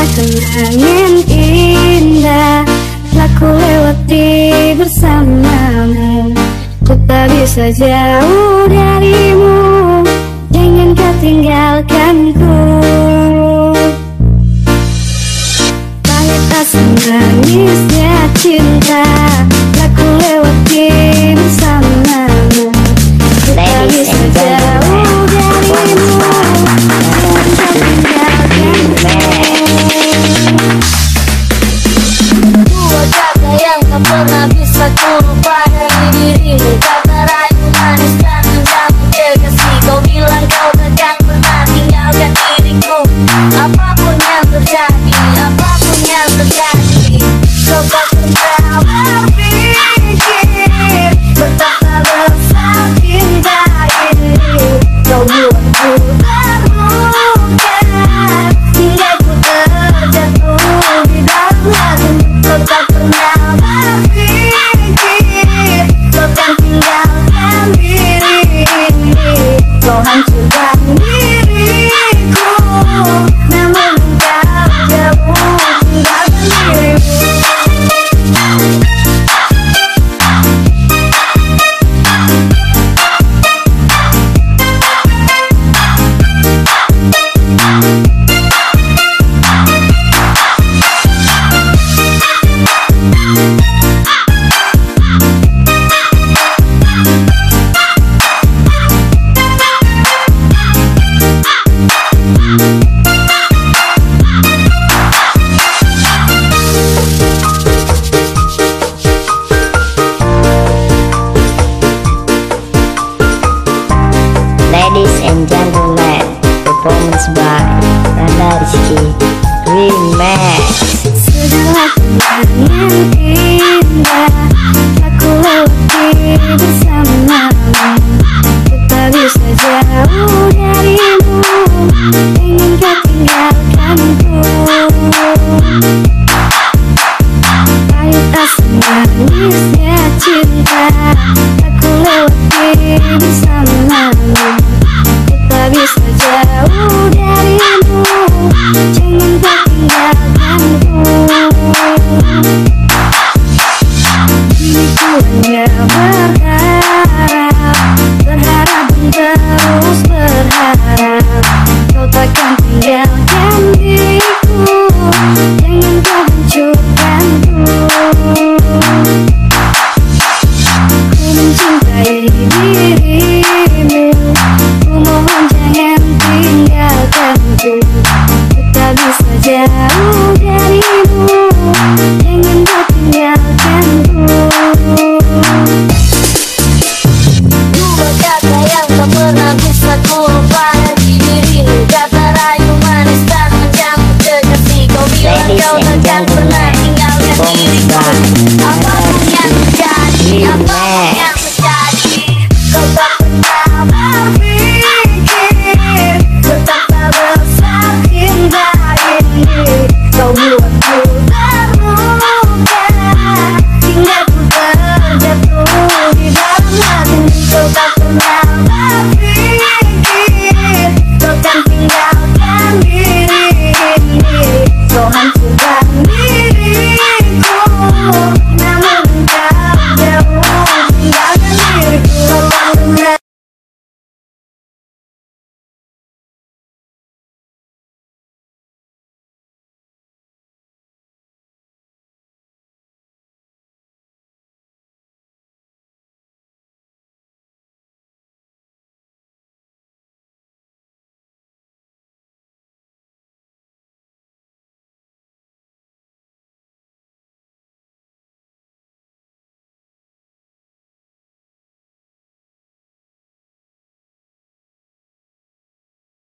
kenangan indah telah ku lewati bersamamu. Ku tak bisa jauh darimu, jangan kau tinggalkanku. Pahit asam manisnya cinta telah ku lewati bersamamu. Ku tak bisa jauh darimu, dua kata yang tak pernah bisa ku lupa dari dirimu. Kata rayu manis dan menjamu kekasih. Kau bilang kau takkan pernah tinggalkan diriku. Apapun yang terjadi, apapun yang terjadi, kau tak pernah berpikir betapa besar cinta ini. Kau buatku terluka hingga ku terjatuh di dalam hati. Kau tak pernah berpikir kau kan tinggalkan diri ini. Kau hancurkan diriku, namun kau jauh tinggalkan dirimu. Ladies and gentlemen, performance by Randa Rizky Remix. Segala kenangan indah aku lewati bersamamu. Ku tak bisa jauh darimu,